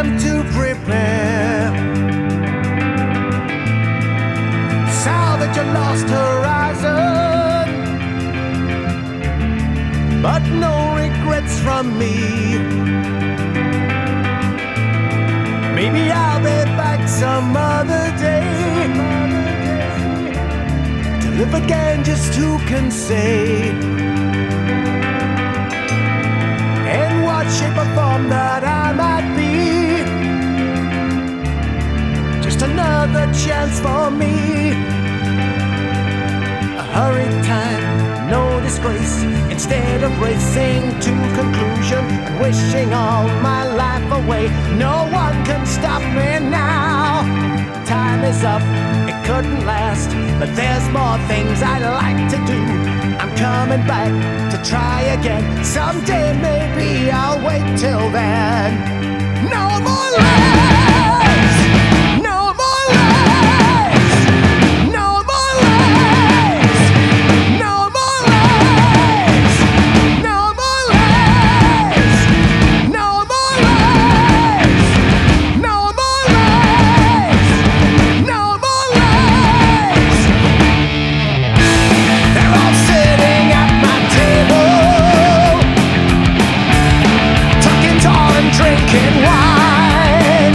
time to prepare. Salvage a lost horizon, but no regrets from me. Maybe I'll be back some other day to live again, just who can say? In what shape or form that I might be, just another chance for me. A hurried time, no disgrace. Instead of racing to conclusion and wishing all my life away, no one can stop me now. Time is up, it couldn't last, but there's more things I'd like to do. I'm coming back to try again. Someday maybe I'll wait till then. No more lies, no more lies, no more lies, no more lies, no more lies, no more lies, no more lies, no more lies. They're all sitting at my table, talking tall and drinking wine.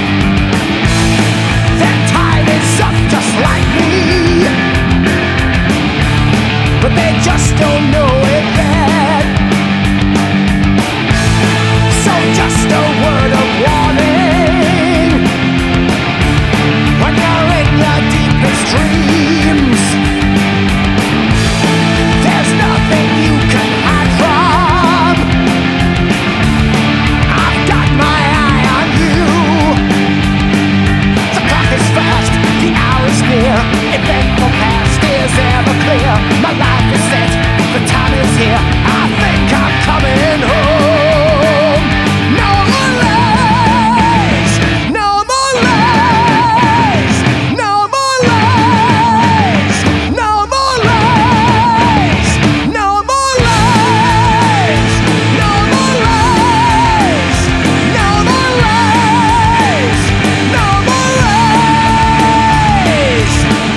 Their time is up just like me, but they just don't know it yet. So just a word of warning: when you're in your deepest dreams, there's nothing you can hide from. I've got my eye on you. The clock is fast, the hour is near. Eventful past is ever clear. My life is set, the time is here. I think I'm coming home. No more lies, no more lies, no more lies, no more lies, no more lies, no more lies, no more lies, no more lies.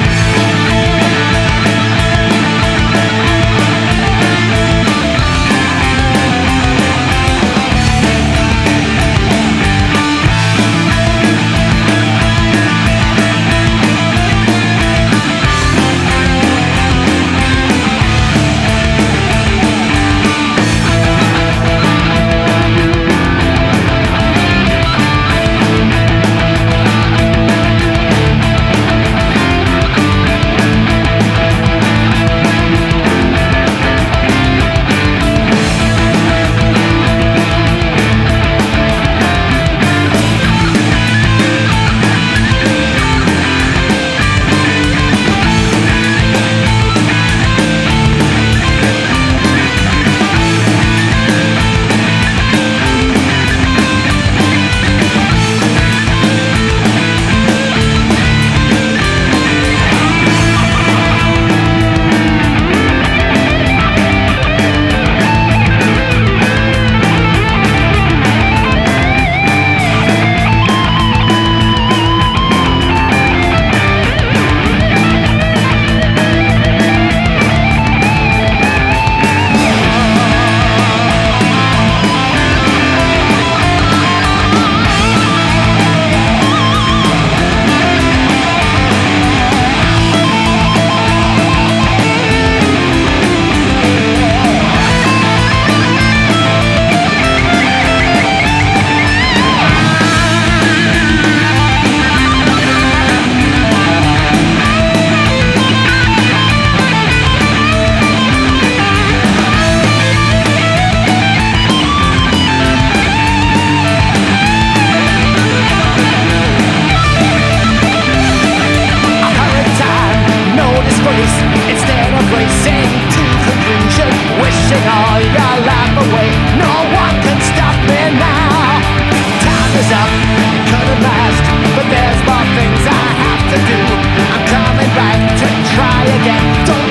Instead of racing to conclusion, wishing all your life away, no one can stop me now. Time is up, it couldn't last, but there's more things I have to do. I'm coming back to try again. Don't